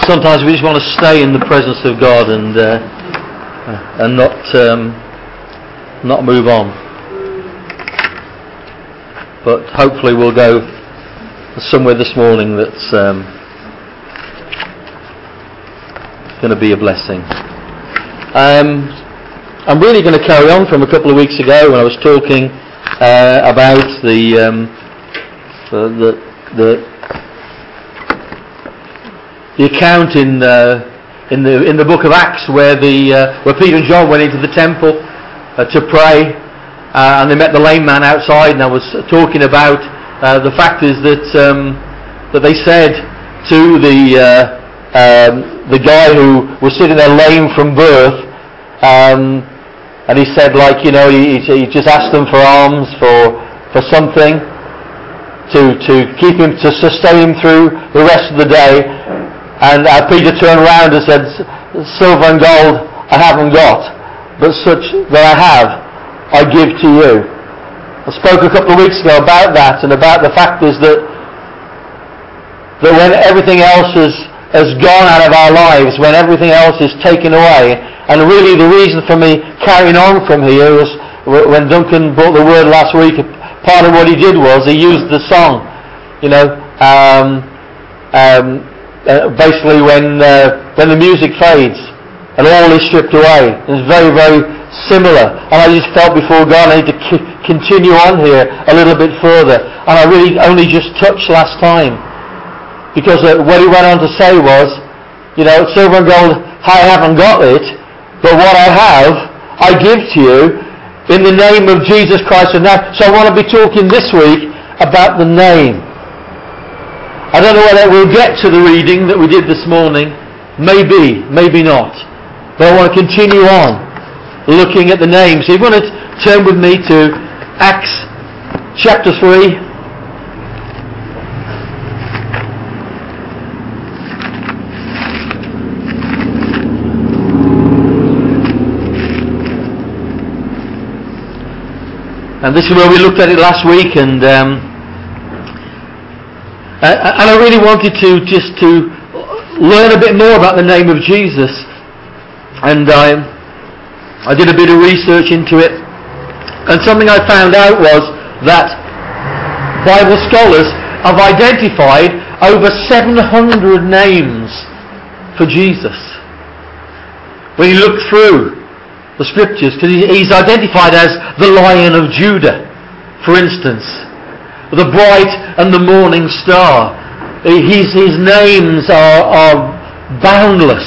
sometimes we just want to stay in the presence of God and not move on. But hopefully we'll go somewhere this morning that's going to be a blessing. I'm really going to carry on from a couple of weeks ago when I was talking about the account in the book of Acts where Peter and John went into the temple to pray, and they met the lame man outside, and I was talking about the fact is that they said to the guy who was sitting there lame from birth, and he said, he just asked them for alms for something to keep him, to sustain him through the rest of the day. And Peter turned around and said, "Silver and gold I haven't got, but such that I have, I give to you." I spoke a couple of weeks ago about that, and about the fact is that when everything else has gone out of our lives, when everything else is taken away, and really the reason for me carrying on from here was when Duncan brought the word last week, part of what he did was he used the song, basically when the music fades and all is stripped away. It's very, very similar, and I just felt before God I need to continue on here a little bit further, and I really only just touched last time, because what he went on to say was, silver and gold I haven't got it, but what I have I give to you in the name of Jesus Christ of Nazareth. So I want to be talking this week about the name. I don't know whether we'll get to the reading that we did this morning. Maybe, maybe not. But I want to continue on looking at the name. So if you want to turn with me to Acts chapter 3. And this is where we looked at it last week, and I really wanted to learn a bit more about the name of Jesus, and I did a bit of research into it, and something I found out was that Bible scholars have identified over 700 names for Jesus. When you look through the scriptures, because he's identified as the Lion of Judah, for instance, the bright and the morning star. His names are boundless,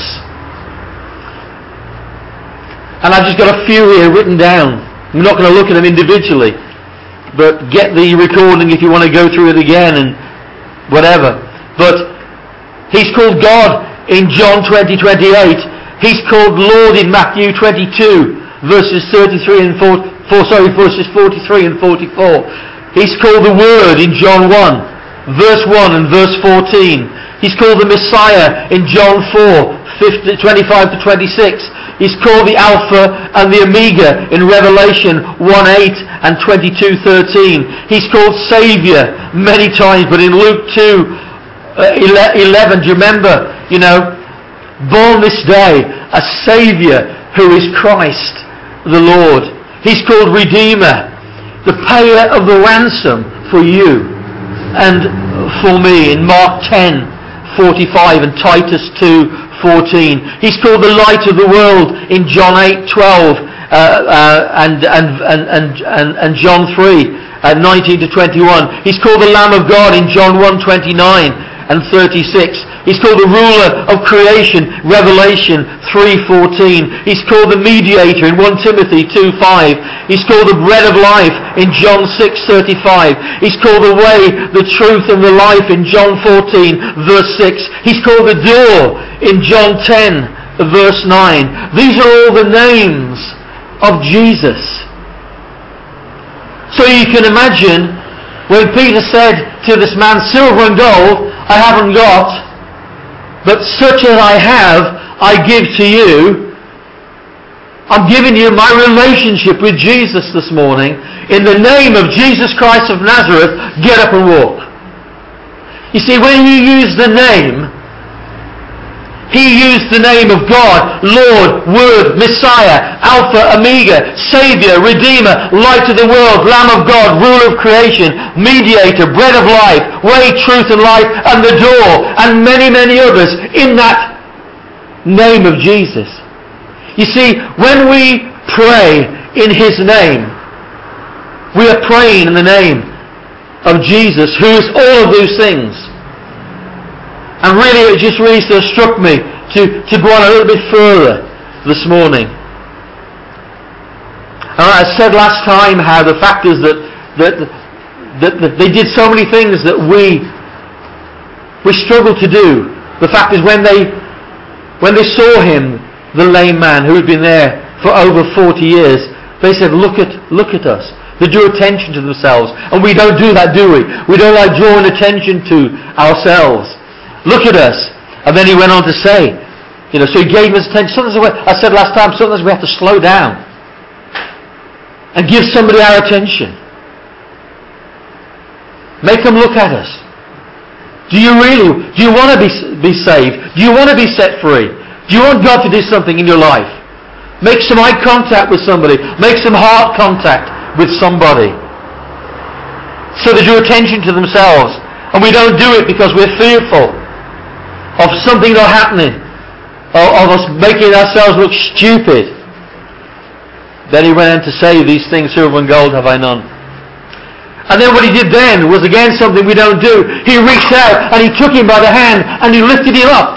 and I've just got a few here written down. I'm not going to look at them individually, but get the recording if you want to go through it again and whatever. But he's called God in John 20:28. He's called Lord in Matthew 22, verses 43 and verses 43 and 44. He's called the Word in John 1, verse 1 and verse 14. He's called the Messiah in John 4, 25 to 26. He's called the Alpha and the Omega in Revelation 1:8 and 22:13. He's called Saviour many times, but in Luke 2:11, do you remember? Born this day, a Saviour who is Christ the Lord. He's called Redeemer, the payer of the ransom for you and for me in Mark 10:45 and Titus 2:14. He's called the Light of the World in John 8:12 and John 3:19 to 21. He's called the Lamb of God in John 1:29 and 36. He's called the ruler of creation, Revelation 3:14. He's called the mediator in 1 Timothy 2:5. He's called the bread of life in John 6:35. He's called the way, the truth and the life in John 14 verse 6. He's called the door in John 10 verse 9. These are all the names of Jesus. So you can imagine when Peter said to this man, "Silver and gold I haven't got, but such as I have, I give to you." I'm giving you my relationship with Jesus this morning. In the name of Jesus Christ of Nazareth, get up and walk. You see, when you use the name, He used the name of God, Lord, Word, Messiah, Alpha, Omega, Saviour, Redeemer, Light of the world, Lamb of God, Ruler of creation, Mediator, Bread of life, Way, Truth and Life, and the Door, and many, many others in that name of Jesus. You see, when we pray in His name, we are praying in the name of Jesus, who is all of those things. And really, it just really sort of struck me to go on a little bit further this morning. And I said last time how the fact is that they did so many things that we struggle to do. The fact is when they saw him, the lame man who had been there for over 40 years, they said, look at us. They drew attention to themselves. And we don't do that, do we? We don't like drawing attention to ourselves. Look at us. And then he went on to say, so he gave us attention. Sometimes, I said last time, sometimes we have to slow down and give somebody our attention. Make them look at us. Do you want to be saved? Do you want to be set free? Do you want God to do something in your life? Make some eye contact with somebody. Make some heart contact with somebody. So they drew attention to themselves. And we don't do it because we're fearful of something not happening, of us making ourselves look stupid. Then he went on to say, these things, silver and gold have I none. And then what he did then was again something we don't do. He reached out and he took him by the hand and he lifted him up.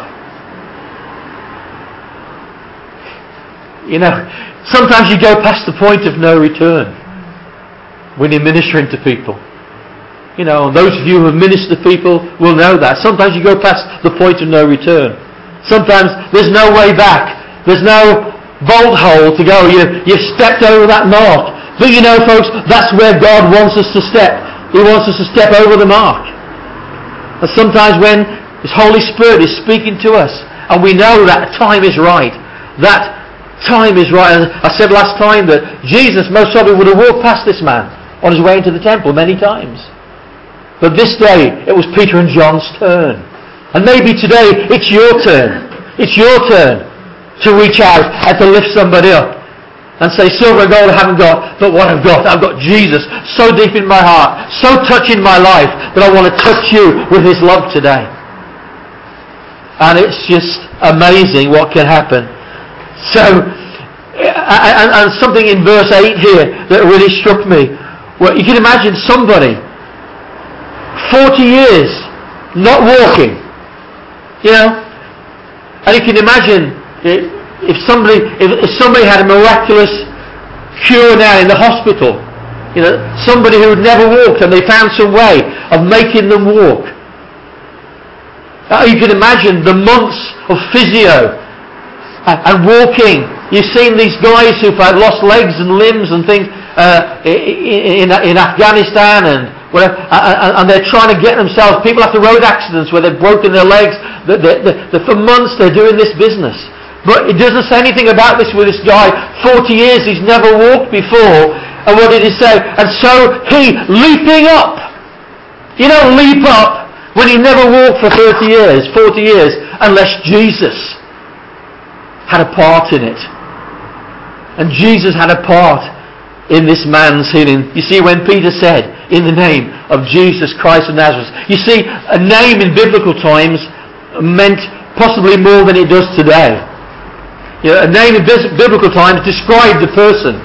Sometimes you go past the point of no return when you're ministering to people. Those of you who have ministered to people will know that. Sometimes you go past the point of no return. Sometimes there's no way back. There's no bolt hole to go. You've stepped over that mark. But folks, that's where God wants us to step. He wants us to step over the mark. And sometimes when His Holy Spirit is speaking to us, and we know that time is right, that time is right. And I said last time that Jesus most probably would have walked past this man on his way into the temple many times. But this day, it was Peter and John's turn. And maybe today, it's your turn. It's your turn to reach out and to lift somebody up. And say, silver and gold I haven't got, but what I've got Jesus so deep in my heart, so touching my life, that I want to touch you with His love today. And it's just amazing what can happen. So, and something in verse 8 here that really struck me. Well, you can imagine somebody 40 years not walking, and you can imagine if somebody had a miraculous cure now in the hospital, somebody who had never walked and they found some way of making them walk. You can imagine the months of physio and walking. You've seen these guys who've had lost legs and limbs and things in Afghanistan and whatever, and they're trying to get themselves. People after road accidents where they've broken their legs. For months they're doing this business. But it doesn't say anything about this with this guy. 40 years he's never walked before. And what did he say? And so he, leaping up. Leap up when he never walked for 40 years, unless Jesus had a part in it. And Jesus had a part in this man's healing. You see, when Peter said, in the name of Jesus Christ of Nazareth. You see, a name in biblical times meant possibly more than it does today. A name in biblical times described the person.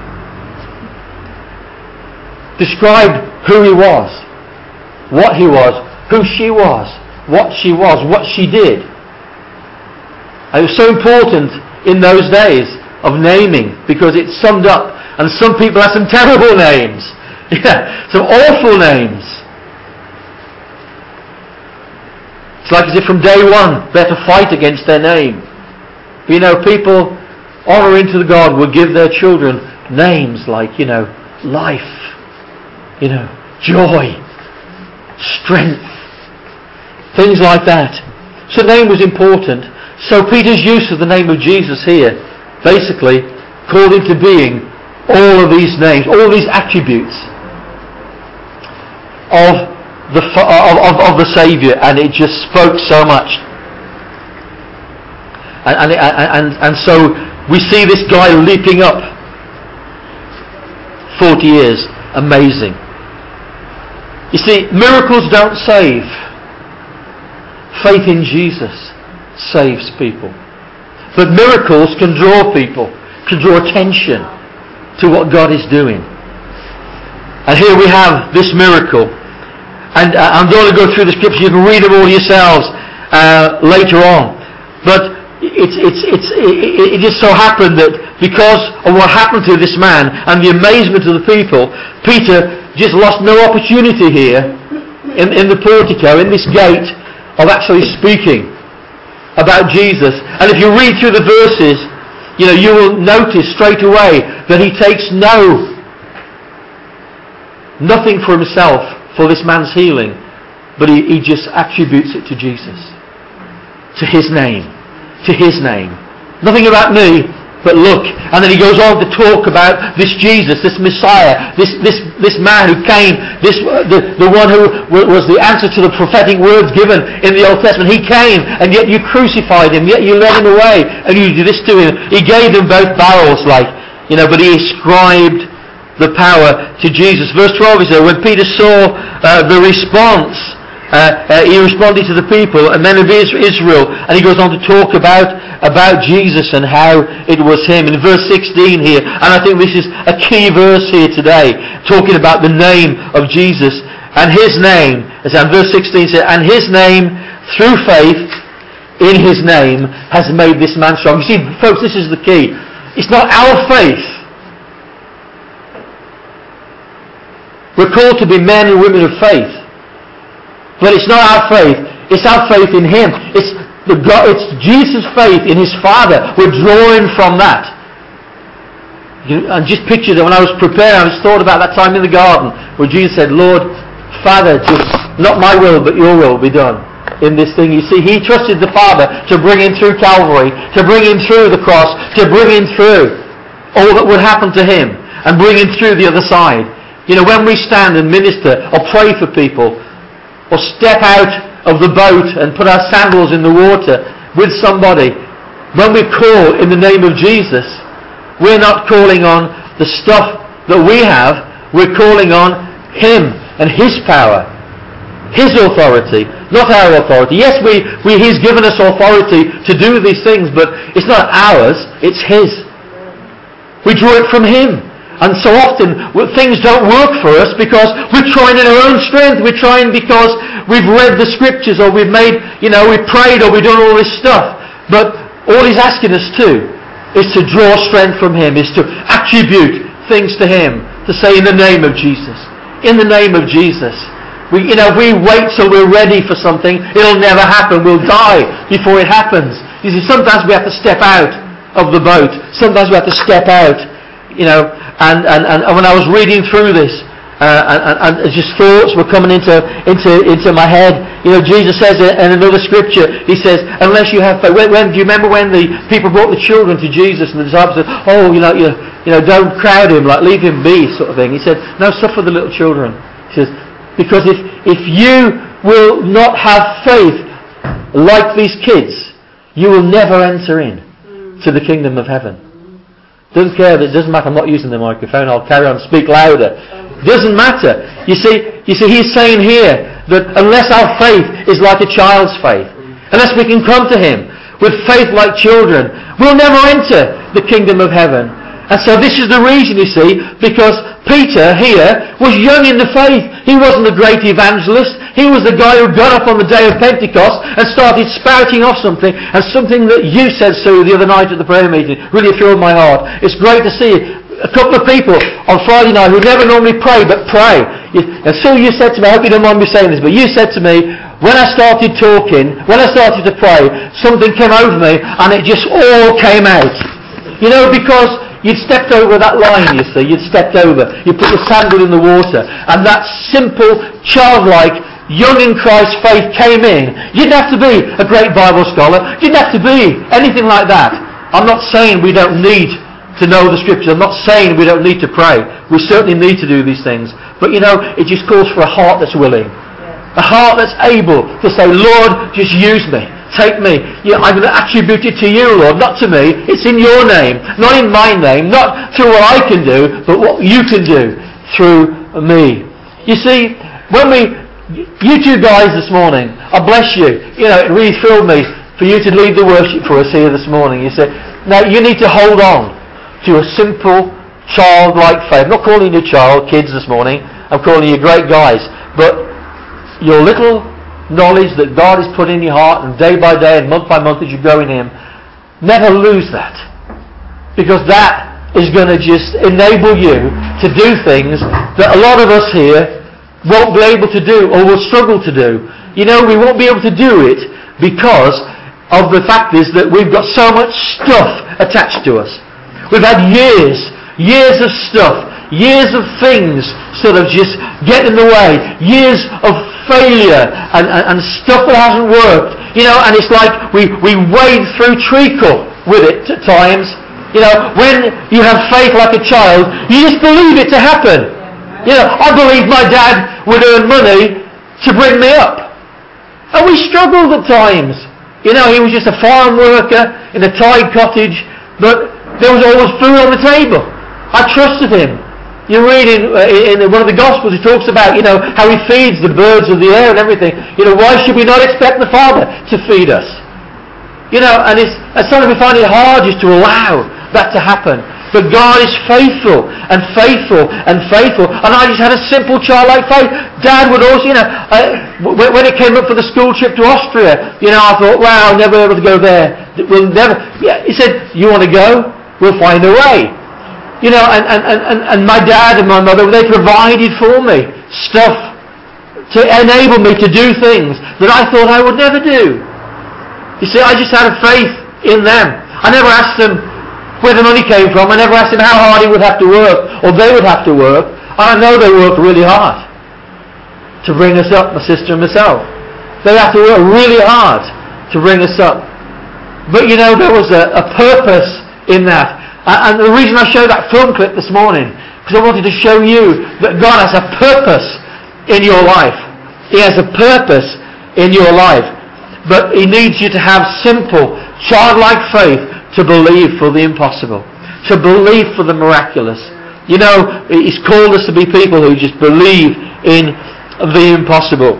Described who he was, what he was, who she was, what she did. And it was so important in those days of naming, because it summed up. And some people have some terrible names. Some awful names. It's like as if from day one they have to fight against their name. People honouring to God will give their children names like, life, joy, strength, things like that. So the name was important. So Peter's use of the name of Jesus here basically called into being all of these names, all these attributes of the Saviour, and it just spoke so much. And so we see this guy leaping up. 40 years. Amazing. You see, miracles don't save. Faith in Jesus saves people. But miracles can draw people, can draw attention to what God is doing. And here we have this miracle. And I'm going to go through the scriptures. You can read them all yourselves later on. But it just so happened that because of what happened to this man and the amazement of the people, Peter just lost no opportunity here in the portico, in this gate, of actually speaking about Jesus. And if you read through the verses, you will notice straight away that he takes nothing for himself for this man's healing, but he just attributes it to Jesus, to his name. Nothing about me, but look. And then he goes on to talk about this Jesus, this Messiah, this man who came, the one who was the answer to the prophetic words given in the Old Testament. He came, and yet you crucified him, yet you led him away, and you did this to him. He gave them both barrels, but he ascribed the power to Jesus. Verse 12 is there, when Peter saw the response, he responded to the people and men of Israel, and he goes on to talk about Jesus and how it was him. In verse 16 here, and I think this is a key verse here today, talking about the name of Jesus and his name. As in verse 16 says, and his name, through faith in his name, has made this man strong. You see, folks, this is the key. It's not our faith. We're called to be men and women of faith. But it's not our faith. It's our faith in him. It's Jesus' faith in his Father. We're drawing from that. And just picture that when I was preparing, I just thought about that time in the garden where Jesus said, Lord, Father, just not my will but your will be done in this thing. You see, he trusted the Father to bring him through Calvary, to bring him through the cross, to bring him through all that would happen to him and bring him through the other side. When we stand and minister or pray for people, or step out of the boat and put our sandals in the water with somebody, when we call in the name of Jesus, we're not calling on the stuff that we have, we're calling on him and his power, his authority, not our authority. Yes, he's given us authority to do these things, but it's not ours, it's his. We draw it from him. And so often things don't work for us because we're trying in our own strength. We're trying because we've read the scriptures, or we've prayed, or we've done all this stuff. But all he's asking us to is to draw strength from him, is to attribute things to him, to say in the name of Jesus. In the name of Jesus. We wait till we're ready for something, it'll never happen. We'll die before it happens. You see, sometimes we have to step out of the boat. Sometimes we have to step out, And when I was reading through this, and just thoughts were coming into my head. Jesus says in another scripture, he says, unless you have faith. Do you remember when the people brought the children to Jesus and the disciples said, don't crowd him, leave him be, sort of thing. He said, no, suffer the little children. He says, because if you will not have faith like these kids, you will never enter in to the kingdom of heaven. Doesn't care. It doesn't matter. I'm not using the microphone. I'll carry on. Speak louder. Doesn't matter. You see, he's saying here that unless our faith is like a child's faith, unless we can come to him with faith like children, we'll never enter the kingdom of heaven. And so this is the reason, you see, because Peter here was young in the faith. He wasn't a great evangelist. He was the guy who got up on the day of Pentecost and started spouting off something, and something that you said so the other night at the prayer meeting really filled my heart. It's great to see a couple of people on Friday night who never normally pray, but pray. And so you said to me, I hope you don't mind me saying this, but you said to me, when I started talking, when I started to pray, something came over me and it just all came out. Because you'd stepped over that line, you see. You'd stepped over. You put your sandal in the water. And that simple, childlike, young in Christ faith came in. You didn't have to be a great Bible scholar. You didn't have to be anything like that. I'm not saying we don't need to know the Scriptures. I'm not saying we don't need to pray. We certainly need to do these things. But it just calls for a heart that's willing. A heart that's able to say, Lord, just use me. take me. I'm going to attribute it to you, Lord, not to me. It's in your name, not in my name, not through what I can do, but what you can do through me. You see, you two guys this morning, I bless you. It really thrilled me for you to lead the worship for us here this morning. You said, now you need to hold on to a simple, childlike faith. I'm not calling you child, kids this morning. I'm calling you great guys. But your little knowledge that God has put in your heart, and day by day and month by month as you grow in Him, never lose that. Because that is going to just enable you to do things that a lot of us here won't be able to do or will struggle to do. We won't be able to do it because of the fact is that we've got so much stuff attached to us. We've had years of stuff, years of things sort of just get in the way, years of failure and stuff that hasn't worked. And it's like we wade through treacle with it at times. When you have faith like a child, you just believe it to happen. I believed my dad would earn money to bring me up. And we struggled at times. He was just a farm worker in a tied cottage, but there was always food on the table. I trusted him. You read in one of the Gospels, he talks about, how he feeds the birds of the air and everything. Why should we not expect the Father to feed us? And sometimes we find it hard just to allow that to happen. But God is faithful and faithful and faithful. And I just had a simple childlike faith. Dad would also, when it came up for the school trip to Austria, I thought, wow, I'll never be able to go there. We'll never. Yeah, he said, you want to go? We'll find a way. And my dad and my mother, they provided for me stuff to enable me to do things that I thought I would never do. You see, I just had a faith in them. I never asked them where the money came from. I never asked them how hard he would have to work, or they would have to work. And I know they worked really hard to bring us up, my sister and myself. They had to work really hard to bring us up. But there was a purpose in that. And the reason I showed that film clip this morning, because I wanted to show you that God has a purpose in your life. He has a purpose in your life. But He needs you to have simple, childlike faith to believe for the impossible, to believe for the miraculous. He's called us to be people who just believe in the impossible.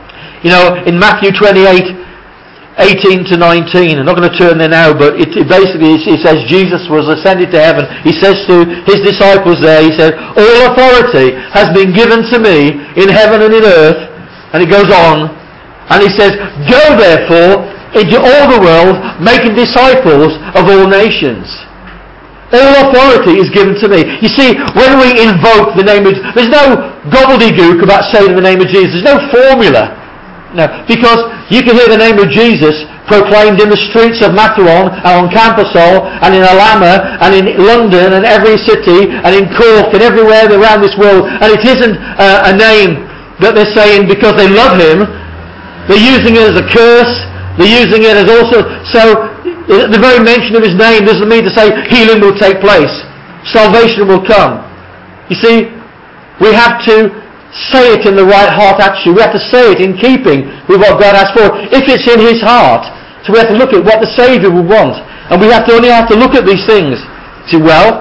In Matthew 28, 18 to 19, I'm not going to turn there now, but it basically says Jesus was ascended to heaven. He says to His disciples there, He said, all authority has been given to me in heaven and in earth. And it goes on, and He says, go therefore into all the world, making disciples of all nations. All authority is given to me. You see, when we invoke the name of Jesus, there's no gobbledygook about saying the name of Jesus. There's no formula. No, because you can hear the name of Jesus proclaimed in the streets of Maturon and on Camposol and in Alhama and in London and every city and in Cork and everywhere around this world. And it isn't a name that they're saying because they love Him. They're using it as a curse. They're using it as also... So the very mention of His name doesn't mean to say healing will take place. Salvation will come. You see, we have to say it in the right heart attitude. We have to say it in keeping with what God has for us. If it's in His heart, so we have to look at what the Saviour would want. And we only have to look at these things. Say,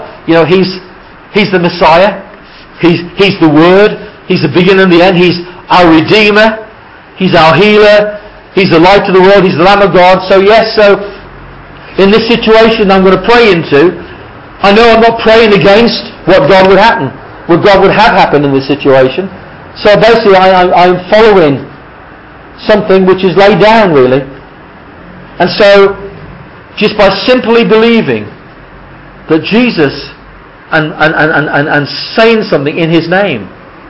He's the Messiah. He's the Word. He's the beginning and the end. He's our Redeemer. He's our healer. He's the light of the world. He's the Lamb of God. So in this situation I'm going to pray into, I know I'm not praying against what God would happen. What God would have happened in this situation. So basically I'm following something which is laid down really. And so just by simply believing that Jesus and saying something in His name,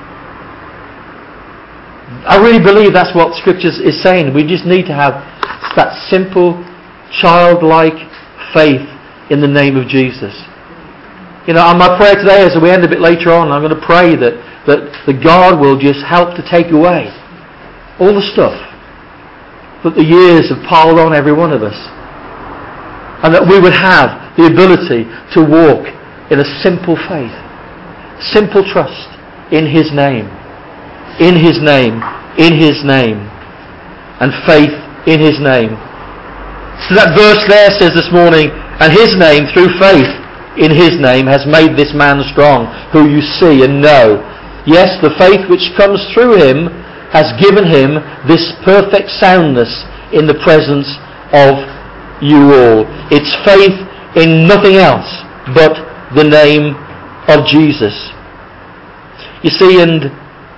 I really believe that's what Scripture is saying. We just need to have that simple childlike faith in the name of Jesus. On my prayer today, as we end a bit later on, I'm going to pray that God will just help to take away all the stuff that the years have piled on every one of us. And that we would have the ability to walk in a simple faith, simple trust in His name, in His name, in His name, and faith in His name. So that verse there says this morning, and his name, through faith in his name, has made this man strong, who you see and know. Yes, the faith which comes through him has given him this perfect soundness in the presence of you all. It's faith in nothing else but the name of Jesus. You see, and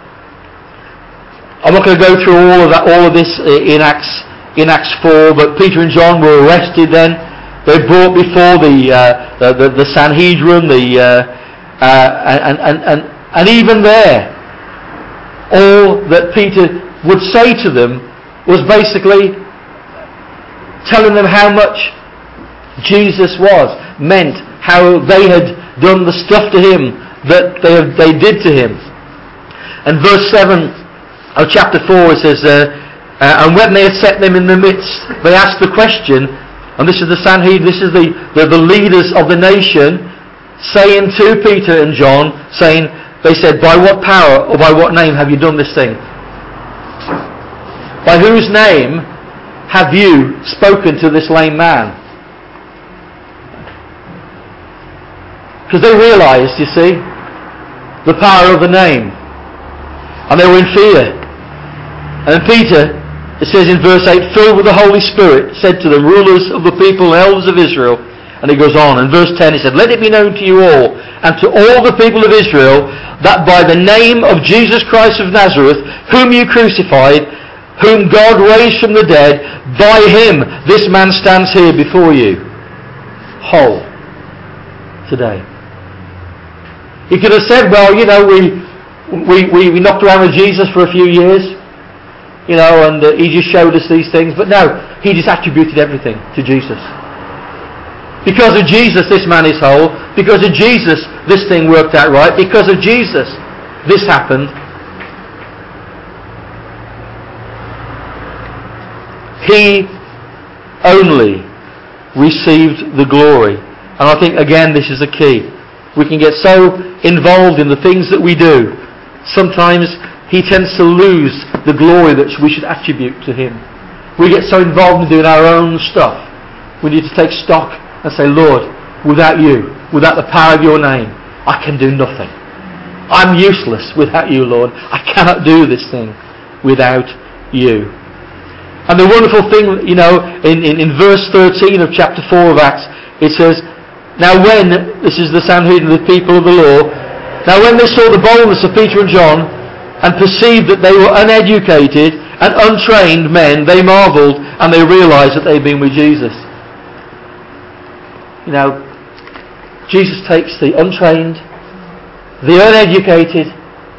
I'm not going to go through all of this in Acts 4, but Peter and John were arrested then. They brought before the Sanhedrin, and even there, all that Peter would say to them was basically telling them how much Jesus meant how they had done the stuff to him that they did to him. And verse 7 of chapter 4, it says, and when they had set them in the midst, they asked the question, and this is the Sanhedrin, this is the leaders of the nation, saying to Peter and John, they said, by what power or by what name have you done this thing? By whose name have you spoken to this lame man? Because they realized, you see, the power of the name. And they were in fear. And Peter, it says in verse 8, filled with the Holy Spirit, said to the rulers of the people and elders of Israel, and he goes on, in verse 10 he said, let it be known to you all, and to all the people of Israel, that by the name of Jesus Christ of Nazareth, whom you crucified, whom God raised from the dead, by him this man stands here before you, whole, today. He could have said, well, you know, we knocked around with Jesus for a few years, you know, and he just showed us these things. But no, he just attributed everything to Jesus. Because of Jesus, this man is whole. Because of Jesus, this thing worked out right. Because of Jesus, this happened. He only received the glory. And I think, again, this is the key. We can get so involved in the things that we do. Sometimes he tends to lose the glory that we should attribute to him. We get so involved in doing our own stuff. We need to take stock and say, Lord, without you, without the power of your name, I can do nothing. I'm useless without you, Lord. I cannot do this thing without you. And the wonderful thing, you know, in verse 13 of chapter 4 of Acts, it says, now when, this is the Sanhedrin, the people of the law, now when they saw the boldness of Peter and John, and perceived that they were uneducated and untrained men, they marvelled, and they realised that they'd been with Jesus. You know, Jesus takes the untrained, the uneducated,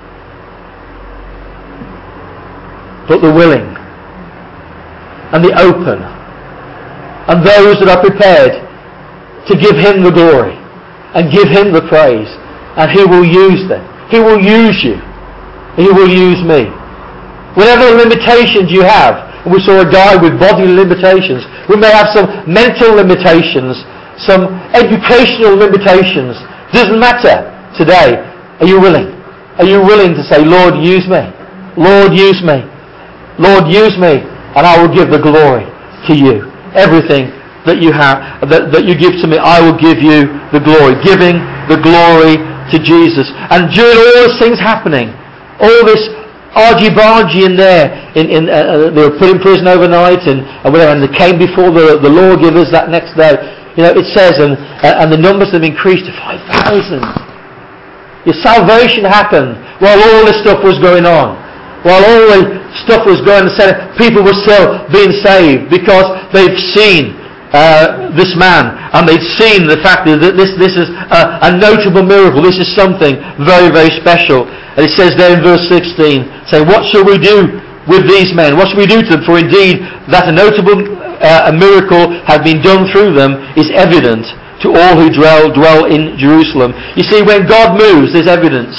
but the willing, and the open, and those that are prepared to give him the glory and give him the praise, and he will use them. He will use you. He will use me. Whatever limitations you have, and we saw a guy with bodily limitations, we may have some mental limitations, some educational limitations. Doesn't matter today. Are you willing? Are you willing to say, Lord, use me. Lord, use me. Lord, use me, and I will give the glory to you. Everything that you have, that you give to me, I will give you the glory. Giving the glory to Jesus. And during all these things happening, all this argy-bargy in there, they were put in prison overnight and whatever, and they came before the lawgivers that next day. You know, it says, and the numbers have increased to 5,000. Your salvation happened while all this stuff was going on. While all the stuff was going on, people were still being saved because they've seen this man, and they'd seen the fact that this is a notable miracle. This is something very, very special. And it says there in verse 16, saying, what shall we do with these men? What shall we do to them? For indeed that a notable a miracle had been done through them is evident to all who dwell in Jerusalem. You see, when God moves, there's evidence.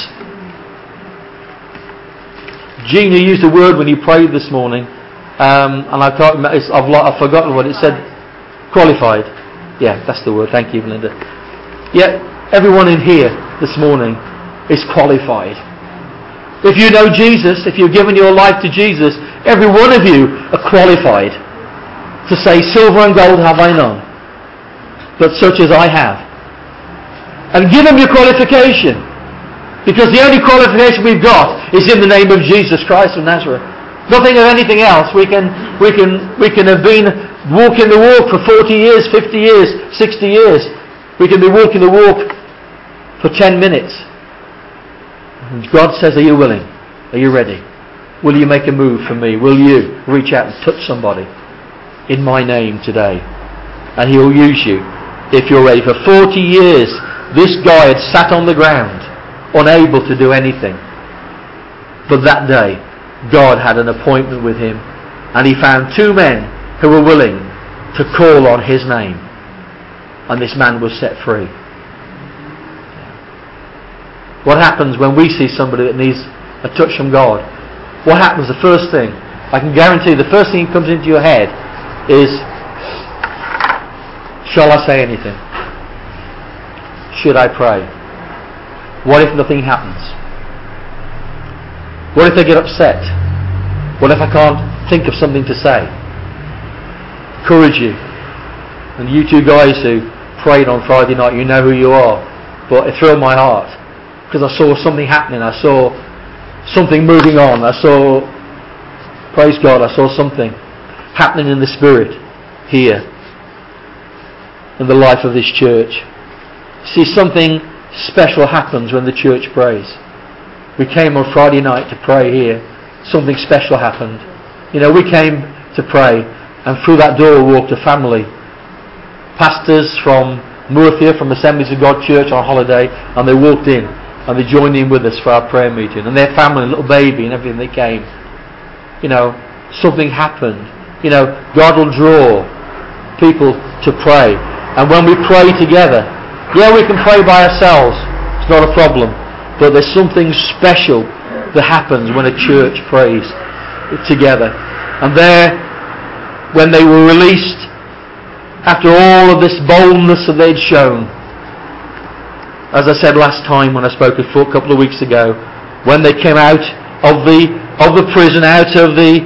Gina used a word when you prayed this morning, and I can't remember, I've forgotten what it said. Qualified. Yeah, that's the word. Thank you, Belinda. Yeah, everyone in here this morning is qualified. If you know Jesus, if you've given your life to Jesus, every one of you are qualified. to say, silver and gold have I none, but such as I have. And give them your qualification. Because the only qualification we've got is in the name of Jesus Christ of Nazareth. Nothing of anything else. We can have been walking the walk for 40 years, 50 years, 60 years. We can be walking the walk for 10 minutes. And God says, are you willing? Are you ready? Will you make a move for me? Will you reach out and touch somebody in my name today? And He'll use you if you're ready. For 40 years, this guy had sat on the ground, unable to do anything. But that day, God had an appointment with him, and He found two men who were willing to call on His name. And this man was set free. What happens when we see somebody that needs a touch from God? What happens? The first thing, I can guarantee the first thing that comes into your head is, shall I say anything? Should I pray? What if nothing happens? What if they get upset? What if I can't think of something to say? Encourage you. And you two guys who prayed on Friday night, you know who you are. But it thrilled my heart, because I saw something happening. I saw something moving on. I saw, praise God, I saw something happening in the Spirit here in the life of this church. See, something special happens when the church prays. We came on Friday night to pray here. Something special happened. You know, we came to pray, and through that door walked a family. Pastors from Moorthia, from Assemblies of God Church on holiday, and they walked in and they joined in with us for our prayer meeting. And their family, little baby and everything, they came. You know, something happened. You know, God will draw people to pray. And when we pray together, yeah, we can pray by ourselves. It's not a problem. But there's something special that happens when a church prays together. And there, when they were released, after all of this boldness that they'd shown, as I said last time when I spoke a couple of weeks ago, when they came out of the prison, out of the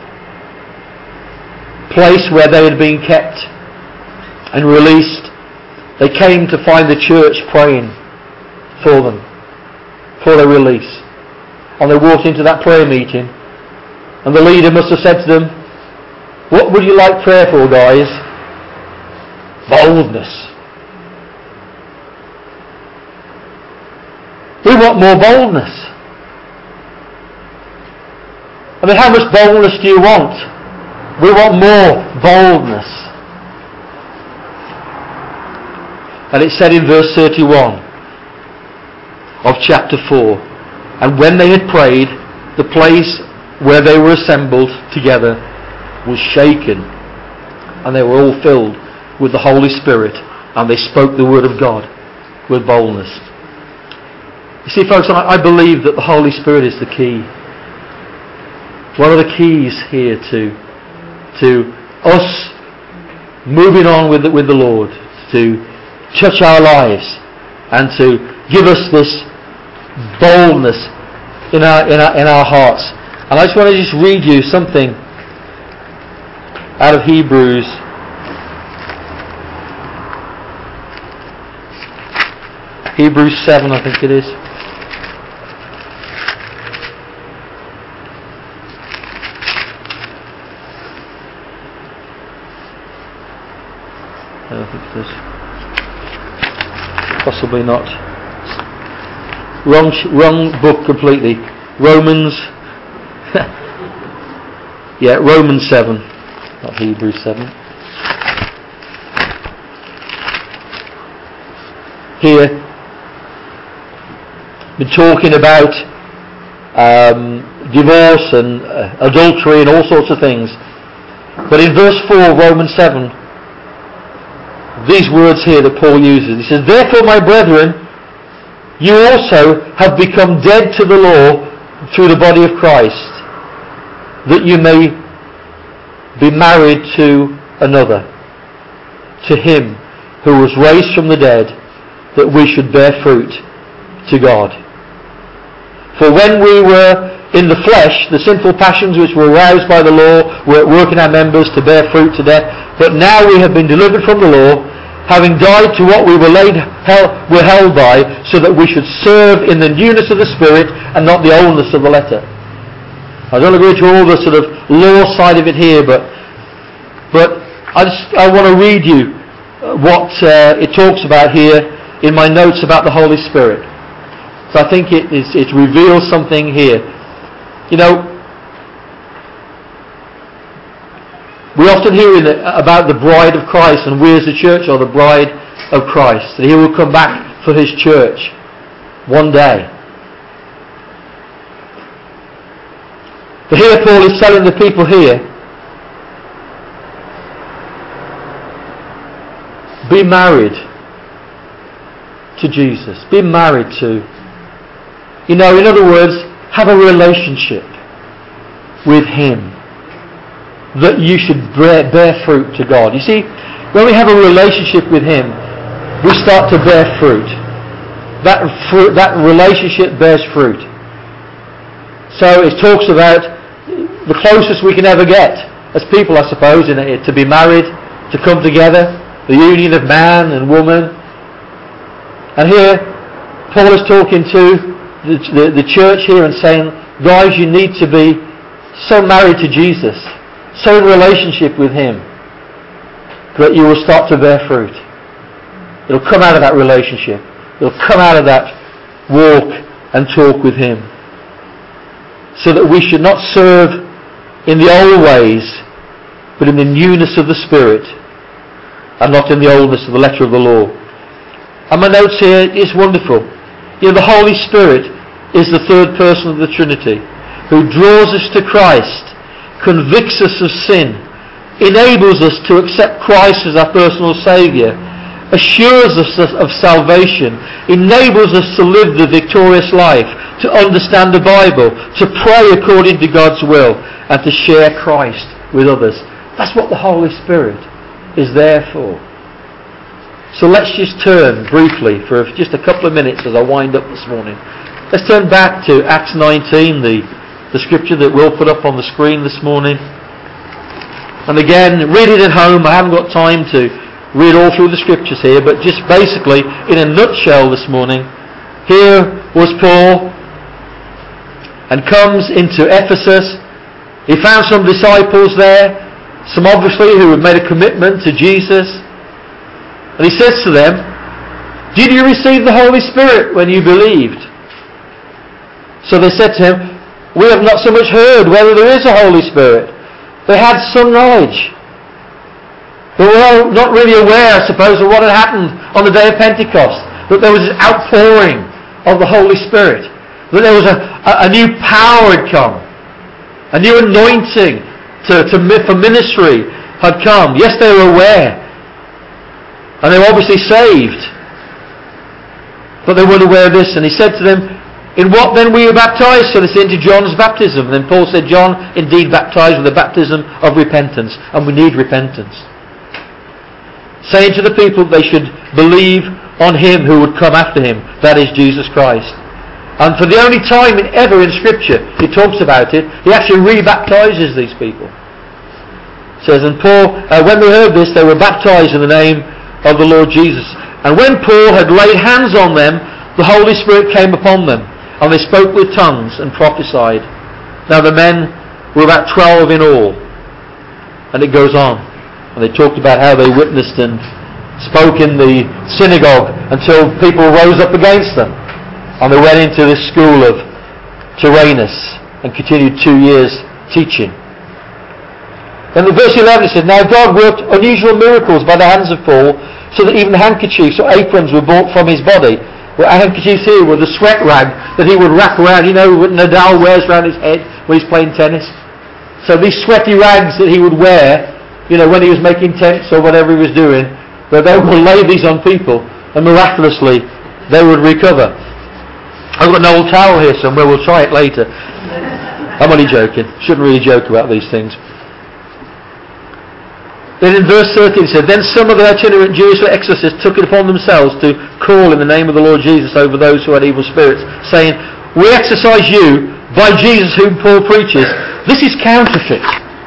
place where they had been kept and released, they came to find the church praying for them, for their release. And they walked into that prayer meeting, and the leader must have said to them, what would you like prayer for, guys? Boldness. We want more boldness. I mean, how much boldness do you want? We want more boldness. And it said in verse 31 of chapter 4, and when they had prayed, the place where they were assembled together was shaken, and they were all filled with the Holy Spirit, and they spoke the word of God with boldness. You see, folks, I believe that the Holy Spirit is the key. One of the keys here to us moving on with the Lord, to touch our lives and to give us this boldness in our hearts. And I just want to read you something out of Hebrews. Hebrews 7, I think it is. I don't think it is. Possibly not. Wrong book completely. Romans. Yeah, Romans 7, not Hebrews 7. Here, been talking about divorce and adultery and all sorts of things. But in verse 4, Romans 7, these words here that Paul uses. He says, therefore, my brethren, you also have become dead to the law through the body of Christ, that you may be married to another, to Him who was raised from the dead, that we should bear fruit to God. For when we were in the flesh, the sinful passions which were aroused by the law were at work in our members to bear fruit to death. But now we have been delivered from the law, having died to what we were held by, so that we should serve in the newness of the Spirit and not the oldness of the letter. I don't agree to all the sort of law side of it here, but I want to read you what it talks about here in my notes about the Holy Spirit. So I think it reveals something here. You know, we often hear about the bride of Christ, and we as the church are the bride of Christ. And He will come back for His church one day. But here Paul is telling the people here, be married to Jesus. Be married to, in other words, have a relationship with Him, that you should bear fruit to God. You see, when we have a relationship with Him, we start to bear fruit. That relationship bears fruit. So it talks about the closest we can ever get as people, I suppose, to be married, to come together, the union of man and woman. And here, Paul is talking to the church here and saying, guys, you need to be so married to Jesus, so in relationship with Him, that you will start to bear fruit. It'll come out of that relationship. It'll come out of that walk and talk with Him. So that we should not serve in the old ways, but in the newness of the Spirit, and not in the oldness of the letter of the law. And my notes here is wonderful. The Holy Spirit is the third person of the Trinity, who draws us to Christ, convicts us of sin, enables us to accept Christ as our personal Saviour, assures us of salvation, enables us to live the victorious life, to understand the Bible, to pray according to God's will, and to share Christ with others. That's what the Holy Spirit is there for. So let's just turn briefly for just a couple of minutes as I wind up this morning. Let's turn back to Acts 19, the scripture that we'll put up on the screen this morning. And again, read it at home. I haven't got time to read all through the scriptures here, but just basically, in a nutshell this morning, here was Paul, and comes into Ephesus. He found some disciples there, some obviously who had made a commitment to Jesus. And he says to them, did you receive the Holy Spirit when you believed? So they said to him, we have not so much heard whether there is a Holy Spirit. They had some knowledge. They were not really aware, I suppose, of what had happened on the day of Pentecost. That there was an outpouring of the Holy Spirit. That there was a new power had come. A new anointing for ministry had come. Yes, they were aware. And they were obviously saved. But they weren't aware of this. And he said to them, in what then were you baptized? So they said, into John's baptism. And then Paul said, John indeed baptized with the baptism of repentance. And we need repentance. Saying to the people they should believe on Him who would come after Him. That is Jesus Christ. And for the only time ever in Scripture he talks about it, he actually re-baptizes these people. It says, and Paul, when they heard this, they were baptized in the name of the Lord Jesus. And when Paul had laid hands on them, the Holy Spirit came upon them, and they spoke with tongues and prophesied. Now the men were about 12 in all. And it goes on. And they talked about how they witnessed and spoke in the synagogue until people rose up against them. And they went into this school of Tyrannus and continued 2 years teaching. Then in verse 11 it says, now God worked unusual miracles by the hands of Paul, so that even handkerchiefs or aprons were brought from his body. Well, handkerchiefs here were the sweat rag that he would wrap around, what Nadal wears around his head when he's playing tennis. So these sweaty rags that he would wear, when he was making tents or whatever he was doing, but they would lay these on people, and miraculously they would recover. I've got an old towel here somewhere, we'll try it later. I'm only joking. Shouldn't really joke about these things. Then in verse 13 it said, then some of the itinerant Jewish exorcists took it upon themselves to call in the name of the Lord Jesus over those who had evil spirits, saying, we exorcise you by Jesus whom Paul preaches, this is counterfeit.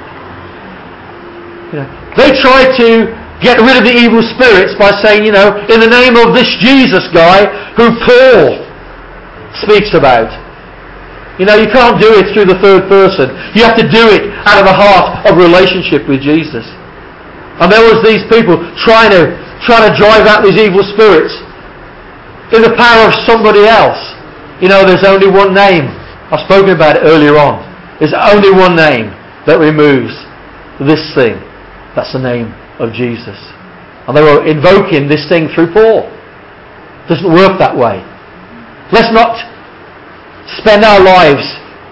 They try to get rid of the evil spirits by saying, in the name of this Jesus guy who Paul speaks about. You can't do it through the third person. You have to do it out of a heart of relationship with Jesus. And there was these people trying to drive out these evil spirits in the power of somebody else. There's only one name. I've spoken about it earlier on. There's only one name that removes this thing. That's the name of Jesus. And they were invoking this thing through Paul. It doesn't work that way. Let's not spend our lives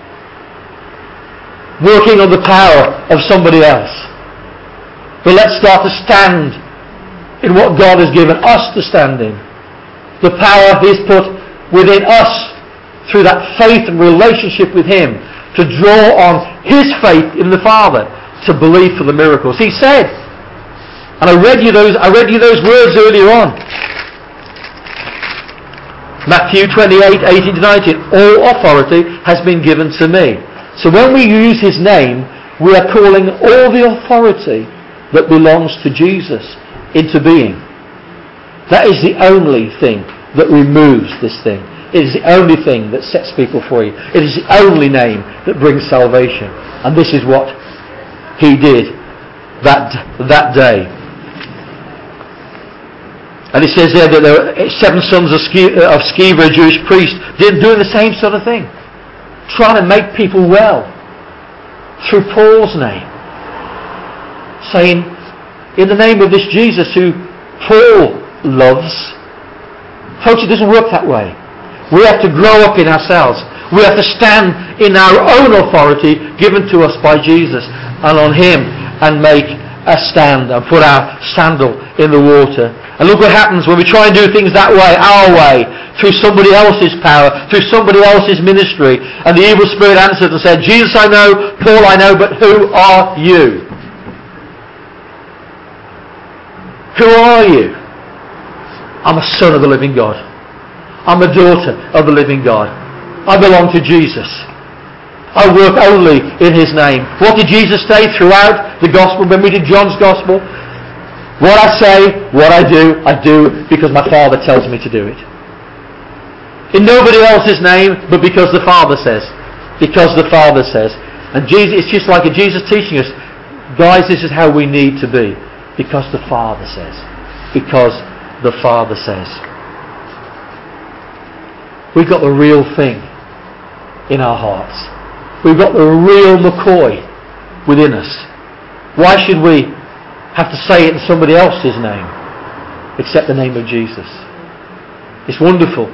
working on the power of somebody else. But let's start to stand in what God has given us to stand in. The power He's put within us through that faith and relationship with Him to draw on His faith in the Father to believe for the miracles. He said, and I read you those words earlier on. Matthew 28:18-19. All authority has been given to me. So when we use His name, we are calling all the authority that belongs to Jesus into being. That is the only thing that removes this thing. It is the only thing that sets people free. It is the only name that brings salvation. And this is what He did that day. And it says there that there were 7 sons of Sceva, a Jewish priest, doing the same sort of thing. Trying to make people well through Paul's name. Saying, in the name of this Jesus who Paul loves. Folks, it doesn't work that way. We have to grow up in ourselves. We have to stand in our own authority given to us by Jesus and on Him and make a stand and put our sandal in the water. And look what happens when we try and do things that way, our way, through somebody else's power, through somebody else's ministry. And the evil spirit answered and said, Jesus I know, Paul I know, but who are you? Who are you? I'm a son of the living God. I'm a daughter of the living God. I belong to Jesus. I work only in His name. What did Jesus say throughout the gospel when we did John's gospel? What I say, what I do because my Father tells me to do it. In nobody else's name, but because the Father says. Because the Father says. And Jesus, it's just like Jesus teaching us, guys, this is how we need to be. Because the Father says. Because the Father says. We've got the real thing in our hearts. We've got the real McCoy within us. Why should we have to say it in somebody else's name except the name of Jesus? It's wonderful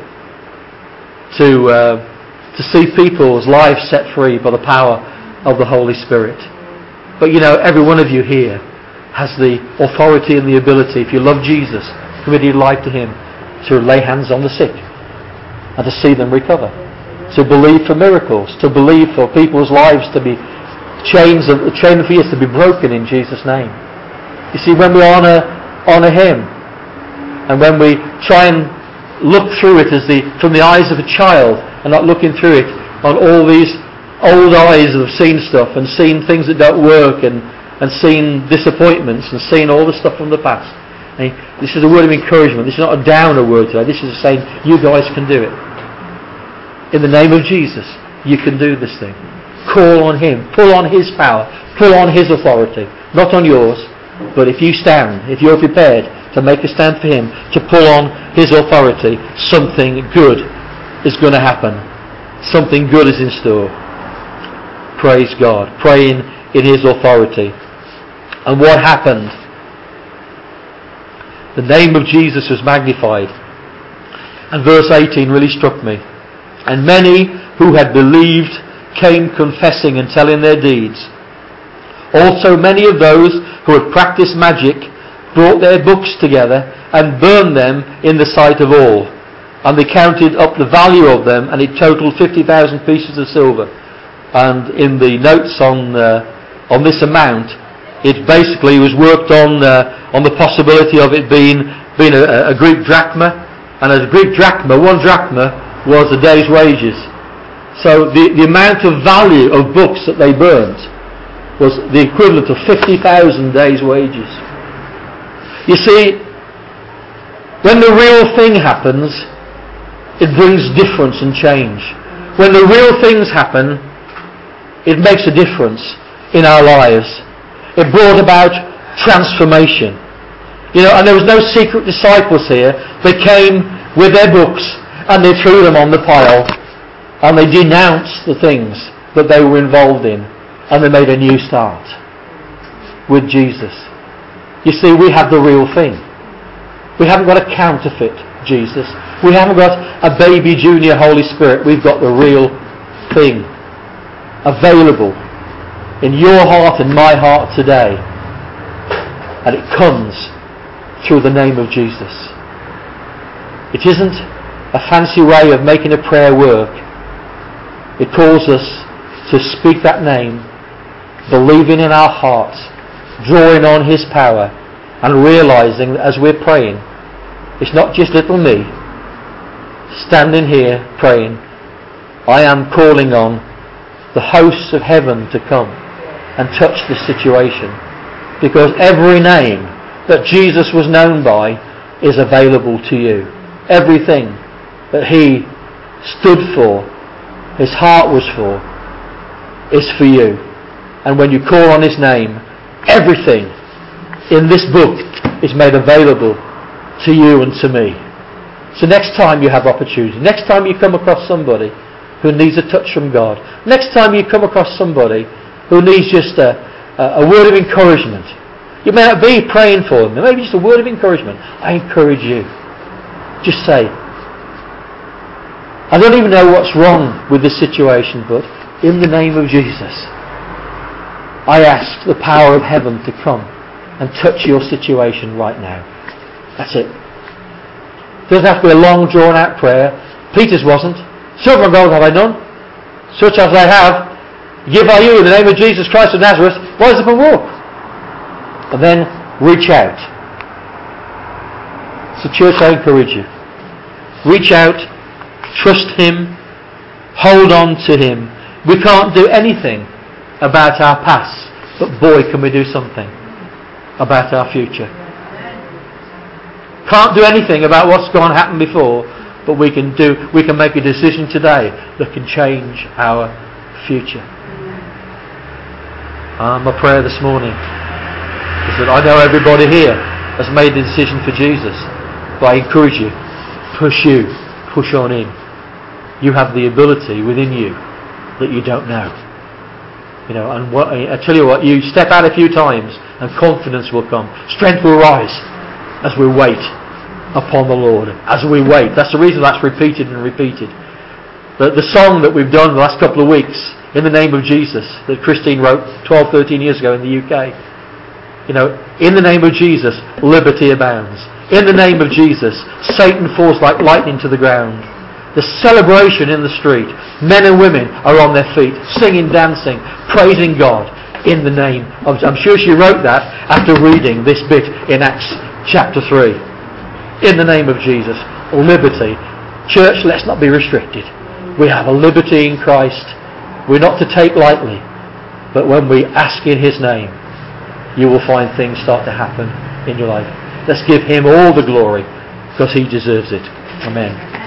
to see people's lives set free by the power of the Holy Spirit. But every one of you here has the authority and the ability, if you love Jesus, commit your life to Him, to lay hands on the sick and to see them recover, to believe for miracles, to believe for people's lives to be chains of fears to be broken in Jesus' name. You see, when we honour Him, and when we try and look through it from the eyes of a child, and not looking through it on all these old eyes that have seen stuff, and seen things that don't work, and seen disappointments, and seen all the stuff from the past. This is a word of encouragement. This is not a downer word today. This is saying, you guys can do it. In the name of Jesus, you can do this thing. Call on Him. Pull on His power. Pull on His authority. Not on yours. But if you stand, if you're prepared to make a stand for Him, to pull on His authority, something good is going to happen. Something good is in store. Praise God. Praying in His authority. And what happened? The name of Jesus was magnified. And verse 18 really struck me. And many who had believed came confessing and telling their deeds. Also many of those who had practiced magic brought their books together and burned them in the sight of all. And they counted up the value of them, and it totaled 50,000 pieces of silver. And in the notes on this amount, it basically was worked on the possibility of it being a Greek drachma. And as a Greek drachma, 1 drachma was a day's wages. So the amount of value of books that they burnt was the equivalent of 50,000 days' wages. You see, when the real thing happens, it brings difference and change. When the real things happen, it makes a difference in our lives. It brought about transformation. And there was no secret disciples here. They came with their books and they threw them on the pile and they denounced the things that they were involved in, and they made a new start with Jesus. You see, we have the real thing. We haven't got a counterfeit Jesus. We haven't got a baby junior Holy Spirit. We've got the real thing available in your heart and my heart today. And it comes through the name of Jesus. It isn't a fancy way of making a prayer work. It calls us to speak that name, believing in our hearts, drawing on His power, and realizing that as we're praying, it's not just little me standing here praying. I am calling on the hosts of heaven to come and touch this situation, because every name that Jesus was known by is available to you. Everything that He stood for, His heart was for, is for you. And when you call on His name, everything in this book is made available to you and to me. So next time you have opportunity, next time you come across somebody who needs a touch from God, next time you come across somebody who needs just a word of encouragement, you may not be praying for them, maybe just a word of encouragement, I encourage you. Just say, I don't even know what's wrong with this situation, but in the name of Jesus, I ask the power of heaven to come and touch your situation right now. That's it. It doesn't have to be a long drawn out prayer. Peter's wasn't. Silver and gold have I none, such as I have, give I you in the name of Jesus Christ of Nazareth. Rise up and walk. And then reach out. So church, I encourage you. Reach out, trust Him, hold on to Him. We can't do anything about our past, but boy, can we do something about our future. Can't do anything about what's gone and happened before, but we can make a decision today that can change our future. My prayer this morning is that I know everybody here has made the decision for Jesus, but I encourage you, push on in. You have the ability within you that you don't know. And I tell you what, you step out a few times and confidence will come. Strength will rise as we wait upon the Lord. As we wait. That's the reason that's repeated and repeated. The song that we've done the last couple of weeks, In the Name of Jesus, that Christine wrote 12, 13 years ago in the UK. In the name of Jesus, liberty abounds. In the name of Jesus, Satan falls like lightning to the ground. The celebration in the street. Men and women are on their feet, singing, dancing, praising God in the name of... I'm sure she wrote that after reading this bit in Acts chapter 3. In the name of Jesus, liberty. Church, let's not be restricted. We have a liberty in Christ. We're not to take lightly. But when we ask in His name, you will find things start to happen in your life. Let's give Him all the glory, because He deserves it. Amen.